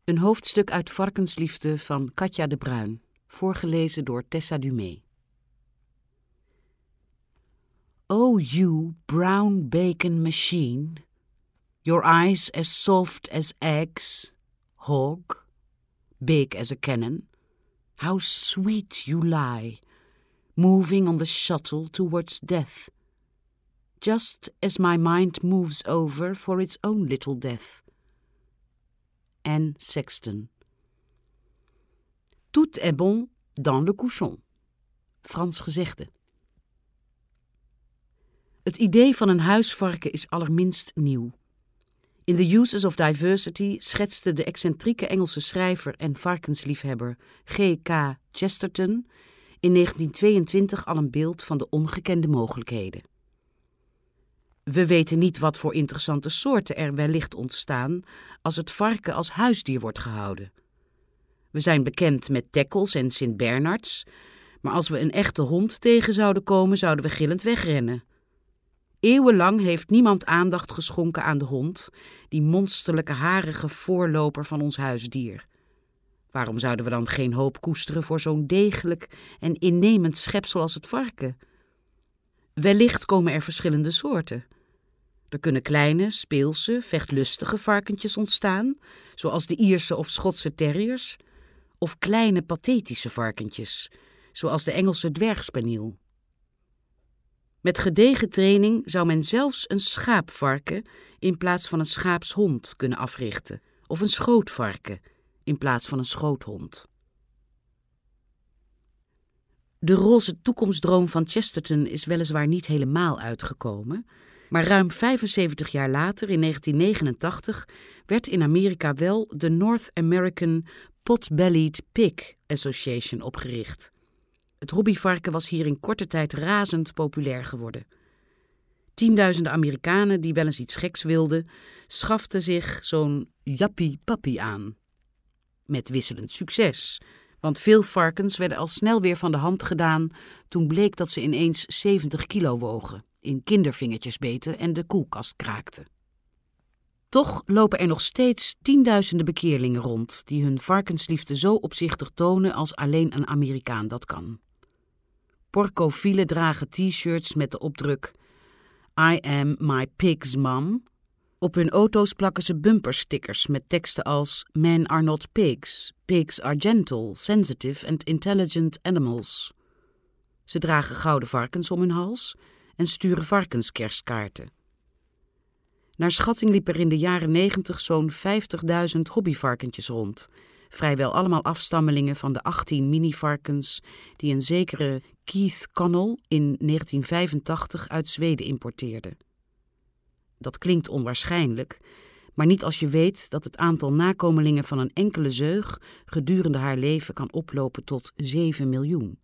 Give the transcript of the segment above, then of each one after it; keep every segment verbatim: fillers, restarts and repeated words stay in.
Een hoofdstuk uit Varkensliefde van Katja de Bruin, voorgelezen door Tessa Dumé. Oh, you brown bacon machine, your eyes as soft as eggs, hog, big as a cannon, how sweet you lie, moving on the shuttle towards death, just as my mind moves over for its own little death. Anne Sexton. Tout est bon dans le couchon. Frans gezegde. Het idee van een huisvarken is allerminst nieuw. In The Uses of Diversity schetste de excentrieke Engelse schrijver en varkensliefhebber G K Chesterton in negentien tweeëntwintig al een beeld van de ongekende mogelijkheden. We weten niet wat voor interessante soorten er wellicht ontstaan als het varken als huisdier wordt gehouden. We zijn bekend met tekkels en Sint-Bernards, maar als we een echte hond tegen zouden komen, zouden we gillend wegrennen. Eeuwenlang heeft niemand aandacht geschonken aan de hond, die monsterlijke harige voorloper van ons huisdier. Waarom zouden we dan geen hoop koesteren voor zo'n degelijk en innemend schepsel als het varken? Wellicht komen er verschillende soorten. Er kunnen kleine, speelse, vechtlustige varkentjes ontstaan, zoals de Ierse of Schotse terriers, of kleine, pathetische varkentjes, zoals de Engelse dwergspaniel. Met gedegen training zou men zelfs een schaapvarken in plaats van een schaapshond kunnen africhten, of een schootvarken in plaats van een schoothond. De roze toekomstdroom van Chesterton is weliswaar niet helemaal uitgekomen, maar ruim vijfenzeventig jaar later, in negentien negenentachtig, werd in Amerika wel de North American Pot-Bellied Pig Association opgericht. Het hobbyvarken was hier in korte tijd razend populair geworden. Tienduizenden Amerikanen die wel eens iets geks wilden, schaften zich zo'n jappie-pappie aan. Met wisselend succes, want veel varkens werden al snel weer van de hand gedaan toen bleek dat ze ineens zeventig kilo wogen, in kindervingertjes beten en de koelkast kraakten. Toch lopen er nog steeds tienduizenden bekeerlingen rond die hun varkensliefde zo opzichtig tonen als alleen een Amerikaan dat kan. Porcofielen dragen t-shirts met de opdruk I am my pig's mom. Op hun auto's plakken ze bumperstickers met teksten als Men are not pigs, pigs are gentle, sensitive and intelligent animals. Ze dragen gouden varkens om hun hals en sturen varkenskerstkaarten. Naar schatting liep er in de jaren negentig zo'n vijftigduizend hobbyvarkentjes rond, vrijwel allemaal afstammelingen van de achttien minivarkens die een zekere Keith Connell in negentien vijfentachtig uit Zweden importeerde. Dat klinkt onwaarschijnlijk, maar niet als je weet dat het aantal nakomelingen van een enkele zeug gedurende haar leven kan oplopen tot zeven miljoen.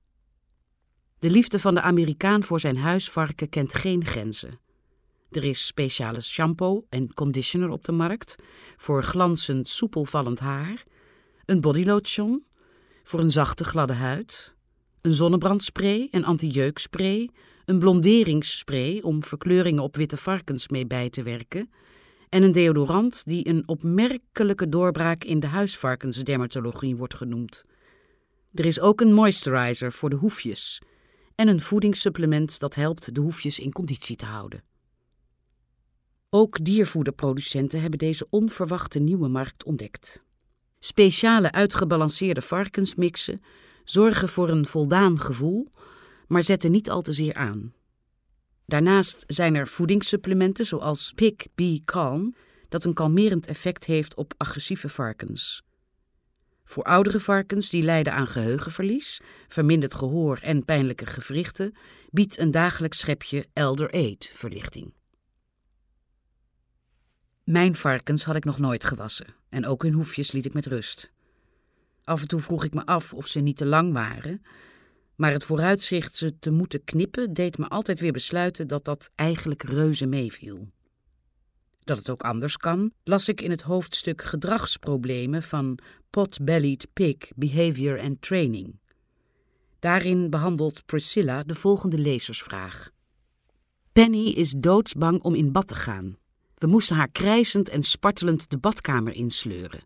De liefde van de Amerikaan voor zijn huisvarken kent geen grenzen. Er is speciale shampoo en conditioner op de markt voor glanzend soepelvallend haar, een bodylotion voor een zachte gladde huid, een zonnebrandspray, een anti-jeukspray, een blonderingsspray om verkleuringen op witte varkens mee bij te werken en een deodorant die een opmerkelijke doorbraak in de huisvarkensdermatologie wordt genoemd. Er is ook een moisturizer voor de hoefjes en een voedingssupplement dat helpt de hoefjes in conditie te houden. Ook diervoederproducenten hebben deze onverwachte nieuwe markt ontdekt. Speciale uitgebalanceerde varkensmixen zorgen voor een voldaan gevoel, maar zetten niet al te zeer aan. Daarnaast zijn er voedingssupplementen zoals Pig Be Calm, dat een kalmerend effect heeft op agressieve varkens. Voor oudere varkens die lijden aan geheugenverlies, verminderd gehoor en pijnlijke gewrichten, biedt een dagelijks schepje Elder Aid verlichting. Mijn varkens had ik nog nooit gewassen en ook hun hoefjes liet ik met rust. Af en toe vroeg ik me af of ze niet te lang waren, maar het vooruitzicht ze te moeten knippen deed me altijd weer besluiten dat dat eigenlijk reuze meeviel. Dat het ook anders kan, las ik in het hoofdstuk Gedragsproblemen van Pot-Bellied Pig Behavior and Training. Daarin behandelt Priscilla de volgende lezersvraag. Penny is doodsbang om in bad te gaan. We moesten haar krijsend en spartelend de badkamer insleuren.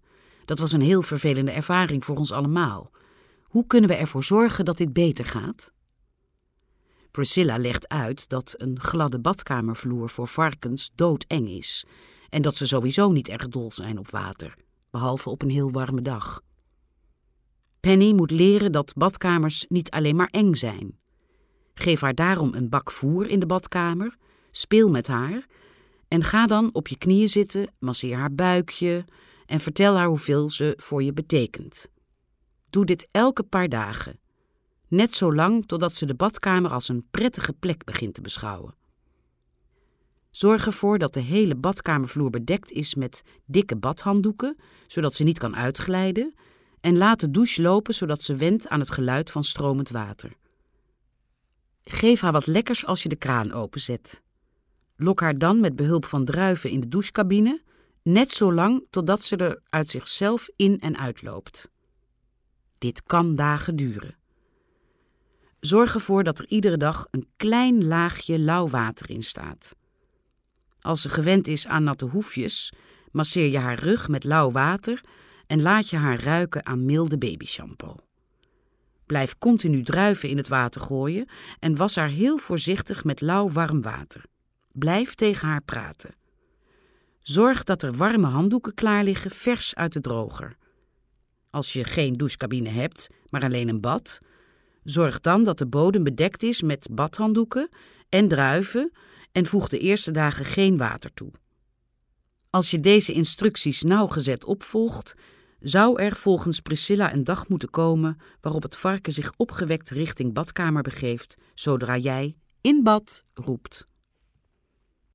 Dat was een heel vervelende ervaring voor ons allemaal. Hoe kunnen we ervoor zorgen dat dit beter gaat? Priscilla legt uit dat een gladde badkamervloer voor varkens doodeng is en dat ze sowieso niet erg dol zijn op water, behalve op een heel warme dag. Penny moet leren dat badkamers niet alleen maar eng zijn. Geef haar daarom een bak voer in de badkamer, speel met haar en ga dan op je knieën zitten, masseer haar buikje en vertel haar hoeveel ze voor je betekent. Doe dit elke paar dagen, net zo lang totdat ze de badkamer als een prettige plek begint te beschouwen. Zorg ervoor dat de hele badkamervloer bedekt is met dikke badhanddoeken, zodat ze niet kan uitglijden, en laat de douche lopen zodat ze went aan het geluid van stromend water. Geef haar wat lekkers als je de kraan openzet. Lok haar dan met behulp van druiven in de douchecabine, net zo lang totdat ze er uit zichzelf in en uitloopt. Dit kan dagen duren. Zorg ervoor dat er iedere dag een klein laagje lauw water in staat. Als ze gewend is aan natte hoefjes, masseer je haar rug met lauw water en laat je haar ruiken aan milde babyshampoo. Blijf continu druiven in het water gooien en was haar heel voorzichtig met lauw warm water. Blijf tegen haar praten. Zorg dat er warme handdoeken klaar liggen, vers uit de droger. Als je geen douchecabine hebt, maar alleen een bad, zorg dan dat de bodem bedekt is met badhanddoeken en druiven en voeg de eerste dagen geen water toe. Als je deze instructies nauwgezet opvolgt, zou er volgens Priscilla een dag moeten komen waarop het varken zich opgewekt richting badkamer begeeft, zodra jij in bad roept.